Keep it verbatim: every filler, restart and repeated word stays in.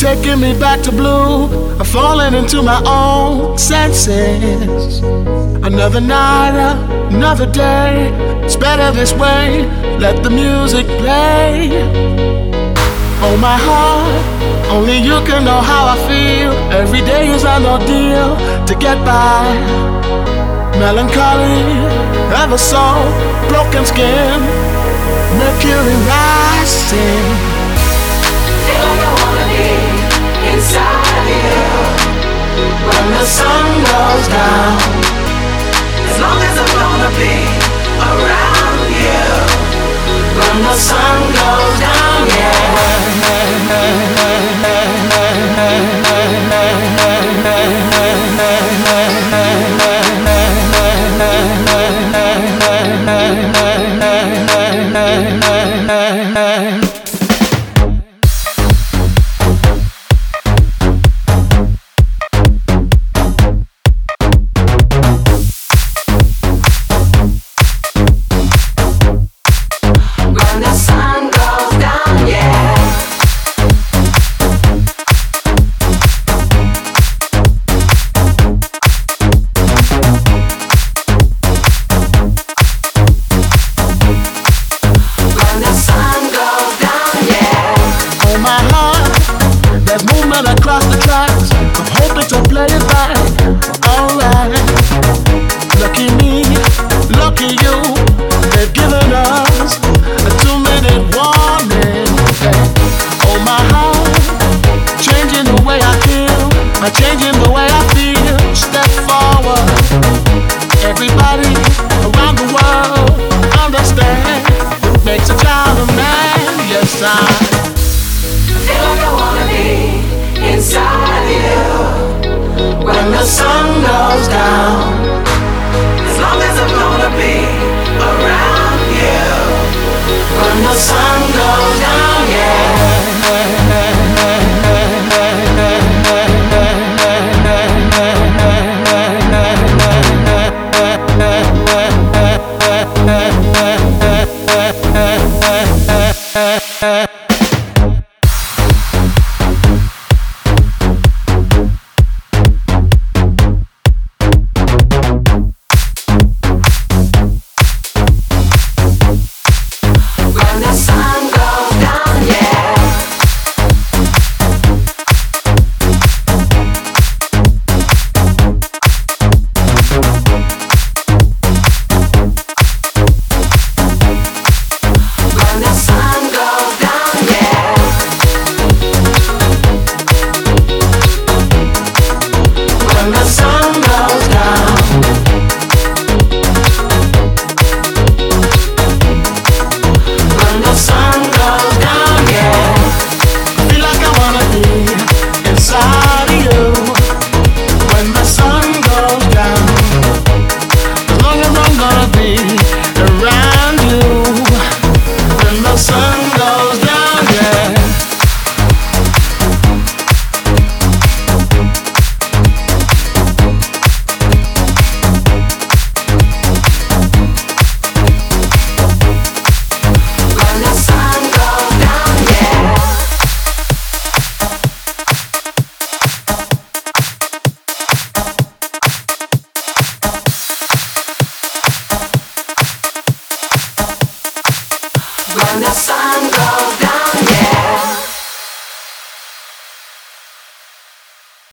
taking me back to blue. I'm falling into my own senses. Another night, another day. It's better this way. Let the music play. Oh my heart, only you can know how I feel. Every day is an ordeal to get by. Melancholy, ever so broken skin, mercury rising. Feel like I wanna be inside you when the sun goes down. As long as I'm gonna be around you when the sun goes down, yeah. Across the tracks, I'm hoping to play it back. Alright, lucky me, lucky you. They've given us a two-minute warning. Oh my heart, changing the way I feel, by changing the way I feel. Step forward, everybody around the world understand. It makes a child a man. Yes, I feel like I wanna be inside you when the sun goes down. As long as I'm gonna be around you when the sun